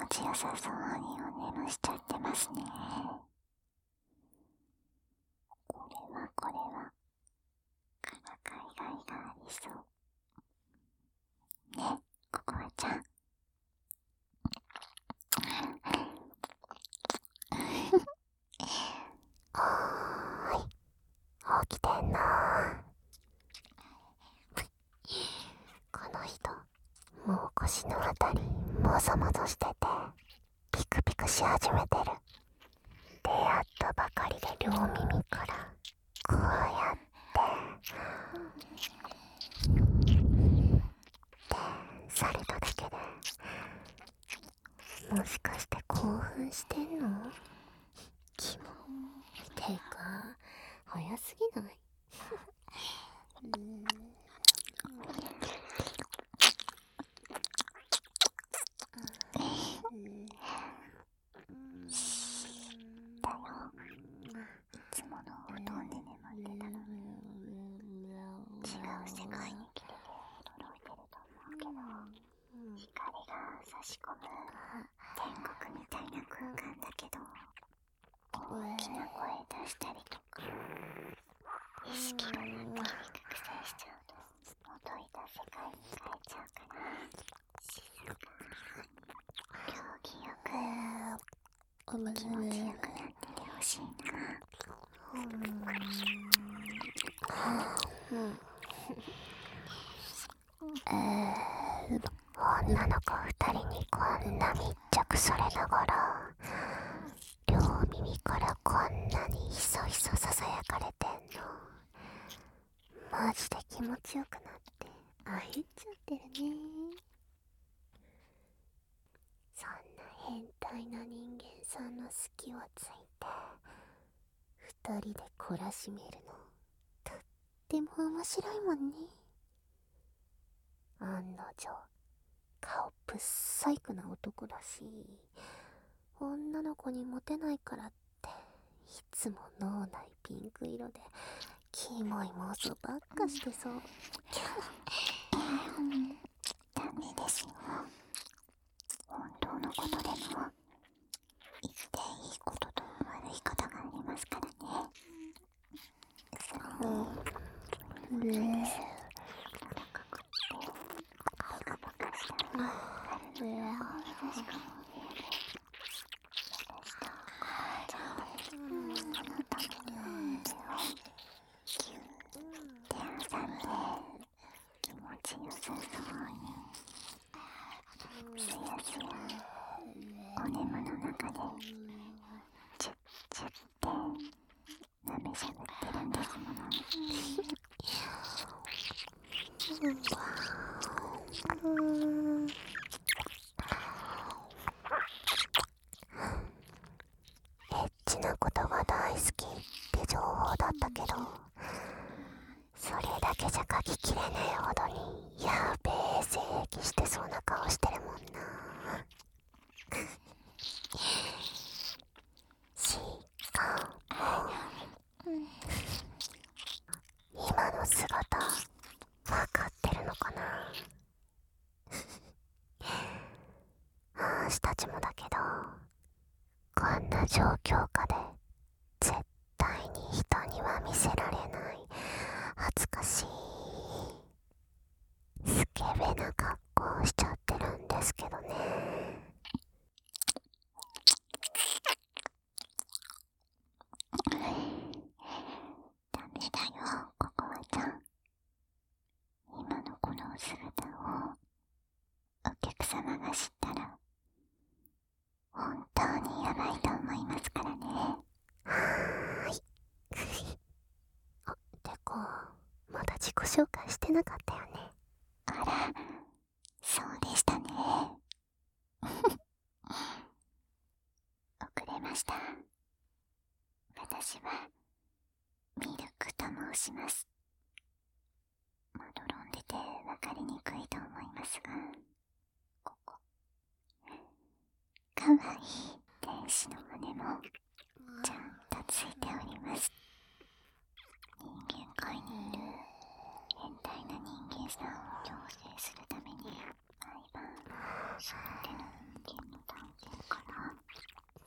ちよさそうにお眠しちゃってますね。これはからかいがいがありそうね。ココアちゃん起きてんな。この人もう腰のあたりもぞもぞしててピクピクし始めてる。出会ったばかりで両耳からこうやってされただけで、もしかして興奮してんの？キモ。てか早すぎない？ だよ。いつものお布団で眠ってたのに違う世界に来て驚いてると思うけど、光が差し込む天国みたいな空間だけど、大きな声出したりとか意識がなって覚醒しちゃうと元いた世界に変えちゃうから、静かに行儀よく気持ちよくなっててほしいな。 女の子2人にこんな密着されながら両耳からこんなにひそひそささやかれてんの、マジで気持ちよくなってあえちゃってるね。そんな変態な人間さんの隙をついて2人で懲らしめるのとっても面白いもんね。案の定顔ぶっさいくな男だし、女の子にモテないからっていつも脳内ピンク色でキモい妄想ばっかしてそう。 ダメですよ。本当のことでも言っていいことと悪いことがありますからね。それに高くってバカバカした春の横を差し込む部屋で私と母ちゃんはそのために腕をギュッて挟んで気持ちよさそうにすやすやお眠の中でチュッチュッって舐めしゃぶってるんですもの。 エッチなことが大好きって情報だったけど、それだけじゃ書ききれねえほどにやべえ性癖してそうな顔してるもんな。しかも今の姿わかってるのかな。あーしたちもだけど、こんな状況下で絶対に人には見せられない恥ずかしいスケベな格好をしちゃってるんですけどね。 ダメだよ、ココアちゃん。今のこの姿をお客様が知ったら本当にやばいと思いますからね。 はーい。てかまだ自己紹介してなかったよね。 あら、そうでしたね。遅れました。私はミルクと申します。まどろんでてわかりにくいと思いますが、ここかわいい天使の羽もちゃんとついております。人間界にいる変態な人間さんを矯正するために毎晩その手の人間の探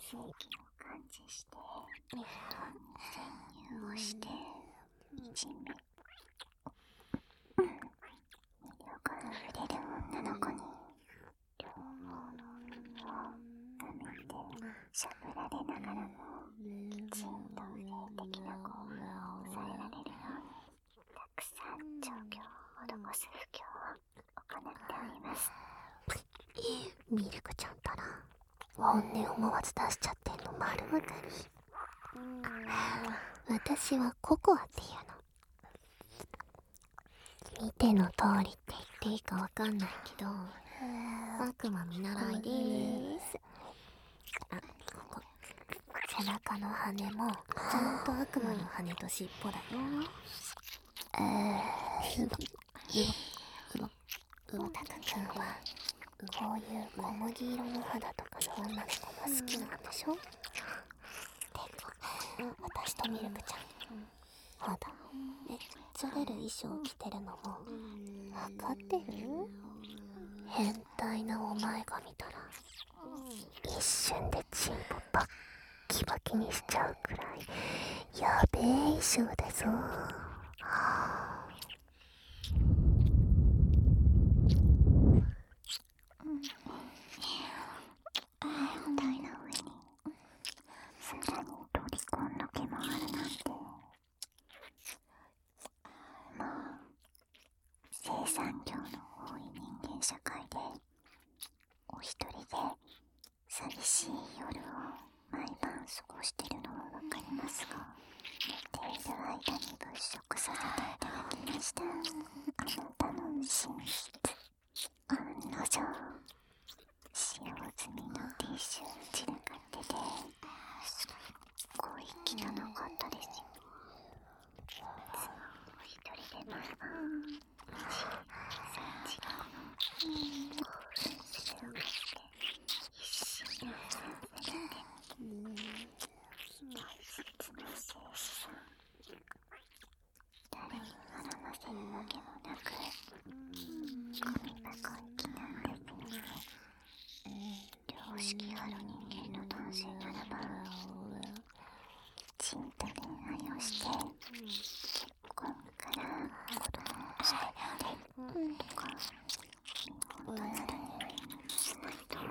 気を感知して布団に潜入をしていじめ魅力あふれる女の子に両方のを舐めてしゃぶられながらもきちんと性的な興奮を抑えられるようにたくさん調教を施す布教を行っております。 ミルクちゃんたら本音思わず出しちゃってんの丸わかり。私はココアっていうの。見ての通りって言っていいかわかんないけど、悪魔見習いでーす。あ、ここ背中の羽もちゃんと悪魔の羽と尻尾だよ。タカ君はこういう小麦色の肌とかの女の子も好きなんでしょ。で、私とミルクちゃん肌めっちゃ出る衣装着てるのも分かってる？変態なお前が見たら一瞬でチンポバッキバキにしちゃうくらいやべえ衣装だぞ。 変態な上にさらにロリコンの毛もあるなんて、まあ生産量の多い人間社会でお一人で寂しい夜を毎晩過ごしてるのはわかりますが、寝ている間に物色させていただきました。あなたの寝室、案の定使用済みのティッシュ散らかっててすっごい汚かったですよ。お一人で毎晩3時間の興奮するがして一緒にさせて大切な精子さん、誰に絡ませるわけもなくゴミ箱行きなんですね。良識ある人間の男性ならばきちんと恋愛をして結婚から子供をしてとか日本となる人間にしないと。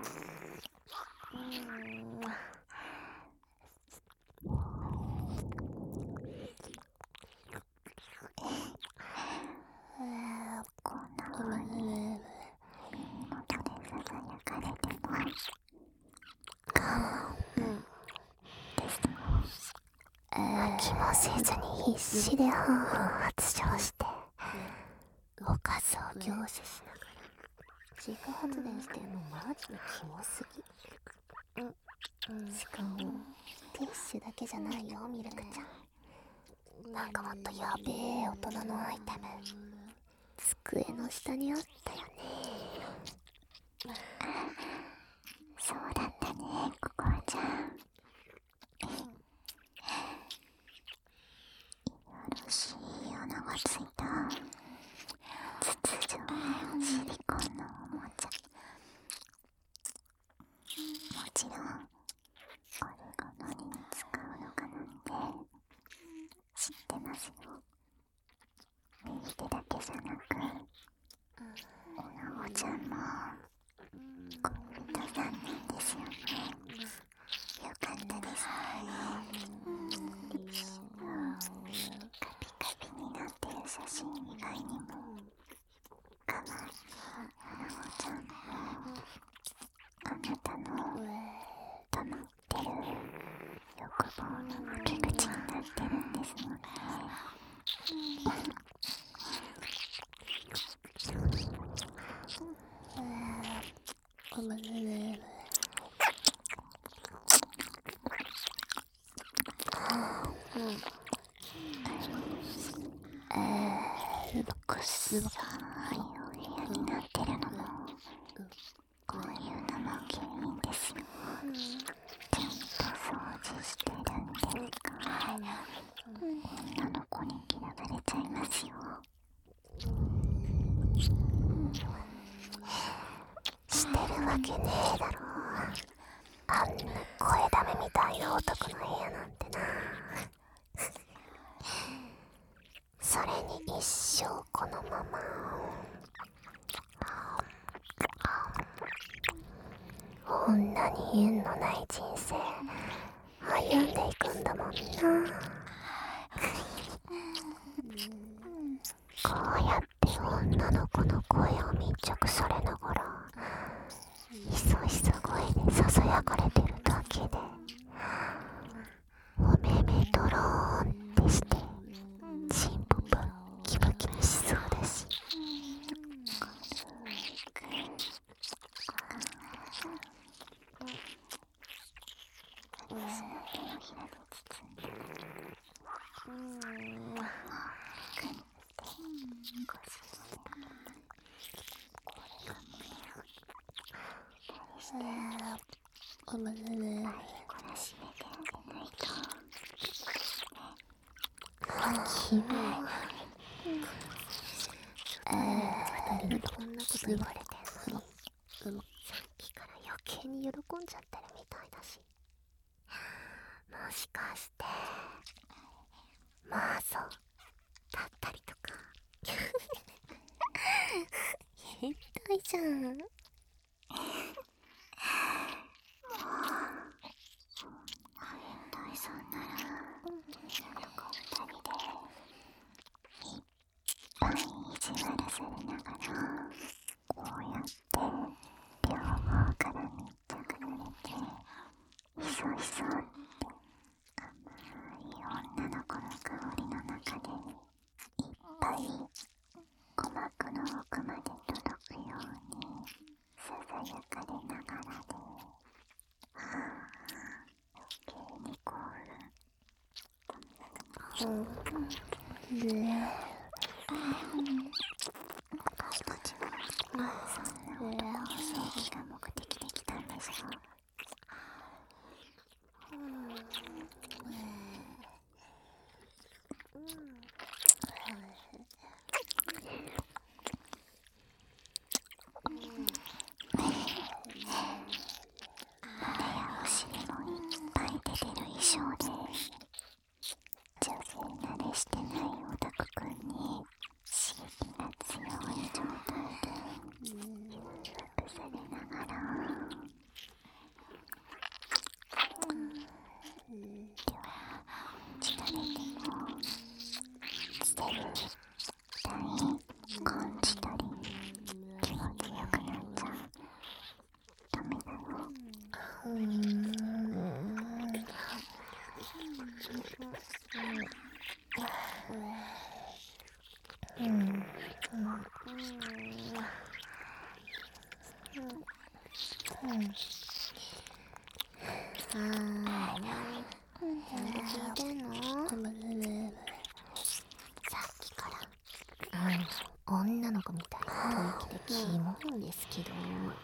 こんな風に耳元でささやかれても気もせずに必死でハンハン発情しておかずを凝視しながら自家発電してんのマジでキモすぎ。しかもティッシュだけじゃないよミルクちゃん、なんかもっとやべえ大人のアイテム机の下にあったよね。 そうだったね、ココアちゃん。よろしい穴がついた筒状のシリコンのおもちゃ。もちろんこれが何に使うのかなんて知ってますよ。右手だけじゃなくおなごちゃんも恋人さんなんですよね。よかったですね。カピカピになってる写真以外にもかわいいおなごちゃんもあなたの溜まってる欲望の吐き口になってるんですもんね。くっそーいお部屋になってるのもこういうのも原因ですよ。ちゃんと掃除してるんですか？女の子に嫌われちゃいますよ。 してるわけねえだろ。 あんな声ダメみたいな男の部屋なんてな。それに一生このまま女に縁のない人生歩んでいくんだもんな。こうやって女の子の声を密着されながらいそいそ声でささやかれてるだけでお目目ドローンってしてチンポバッキバキにしそうだし。キモい。二人にこんなこと言われてんのにさっきから余計に喜んじゃってるみたいだし、もしかしてマーソだったりとか。変態じゃん。 大さんなら女の子2人でいっぱい意地悪されながらこうやって両方から密着されていそいそって甘い女の子の香りの中でいっぱい鼓膜の奥まで届くようにささやかれながらで、余計に興奮。私たちはそんな男を正義が目的で来たんでしょう。胸やお尻もいっぱい出てる衣装で女性慣れしてないオタクくんに刺激が強い状態で誘惑されながらでは疲れても捨てるたり感じたり気持ちよくなっちゃダメだよ。 聞いてんの？さっきから女の子みたいな吐息でキモいんですけど。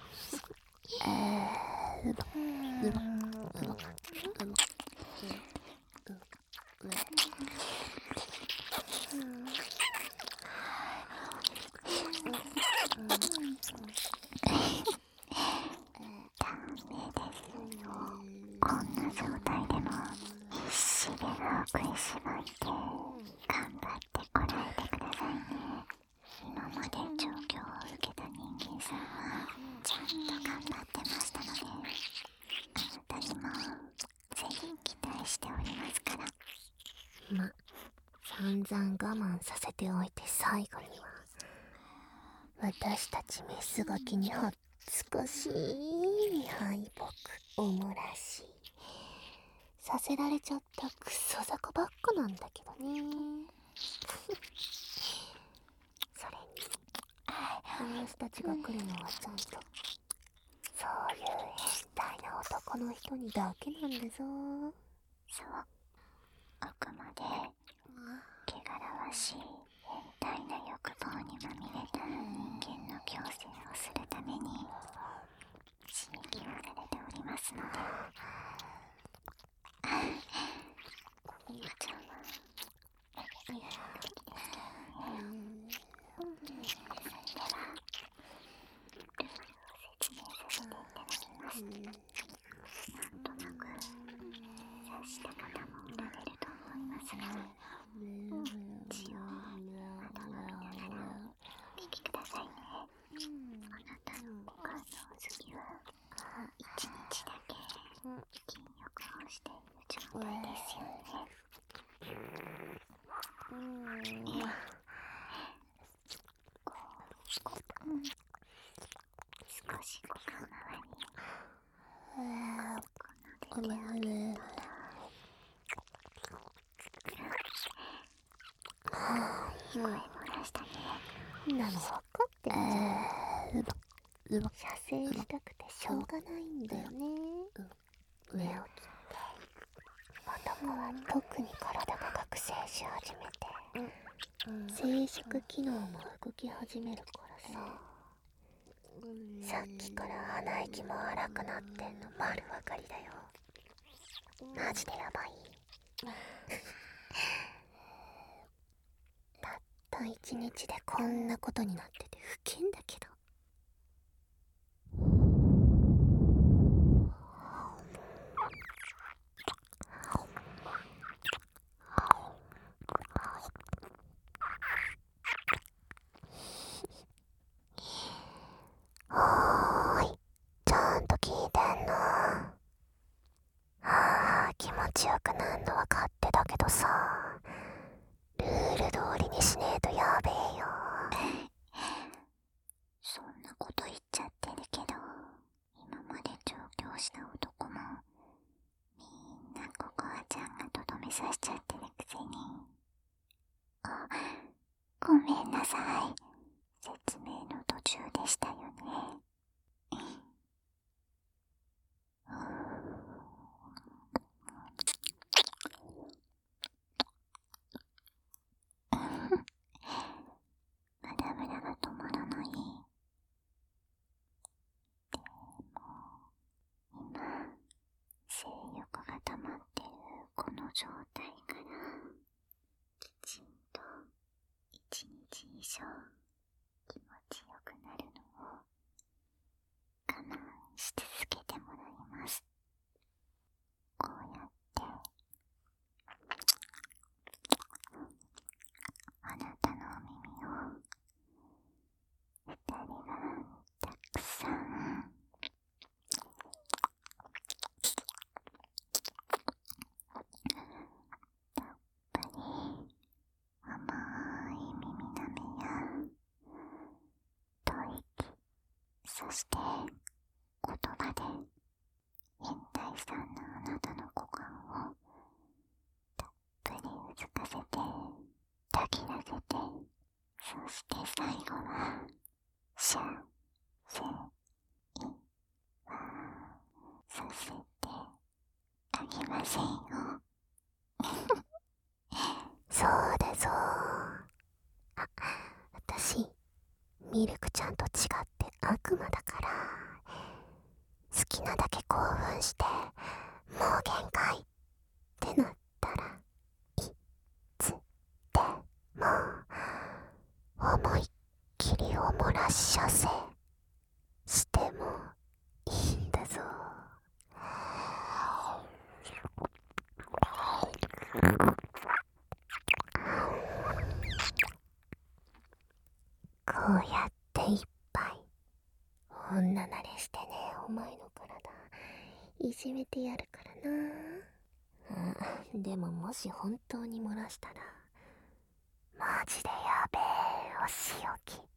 こんな状態でも必死で歯を食いしばいて頑張ってこらえてくださいね。今まで状況を受けた人間さんはちゃんと頑張ってましたので、あなたにもぜひ期待しておりますから。 ま、散々我慢させておいて最後には私たちメスガキに恥ずかしい敗北おもらしさせられちゃったクソ雑魚ばっかなんだけどね。それに私たちが来るのはちゃんとそういう変態な男の人にだけなんだぞ。 そう、あくまで汚らわしい変態な欲望にまみれた人間の矯正をするために刺激をされておりますので、今ちゃんは魅力的ですけどね。ではルールを説明させていただきます。 筋力をしている状態ですよね。少しこの側にこの出てあげたら声漏らしたね。 なの分かってるじゃん。射精したくてしょうがないんだよね。寝起きって男は特に体が覚醒し始めて、生殖機能も動き始めるからさ。さっきから鼻息も荒くなってんの丸分かりだよ。マジでやばい。たった1日でこんなことになってて不謹だけど。おーい、ちゃんと聞いてんの？気持ちよくなんの分かってたけどさ、ルール通りにしねえとやべえよ。 そんなこと言っちゃってるけど、今まで上京した男もみんなココアちゃんがとどめさしちゃってるくせに。あ、ごめんなさい。説明の途中でしたよね。ムラムラが止まらない。でも今性欲が溜まってるこの状態からきちんと1日以上気持ちよくなるのを我慢し続けてもらいます。こうやってあなたのお耳を2人がたくさんたっぷり甘い耳なめや吐息、そして言葉で変態さんのあなたの股間をたっぷりうずかせてたぎらせて、そして最後はシャセイワさせてあげませんよ。 そうだぞ。私ミルクちゃんと違って悪魔だから、好きなだけ興奮してもう限界ってなったらいつでも思いっきりお漏らし射精してもいいんだぞ。こうやっていっぱい女慣れしてね、お前の体いじめてやるからな。でももし本当に漏らしたらマジでやべえお仕置き。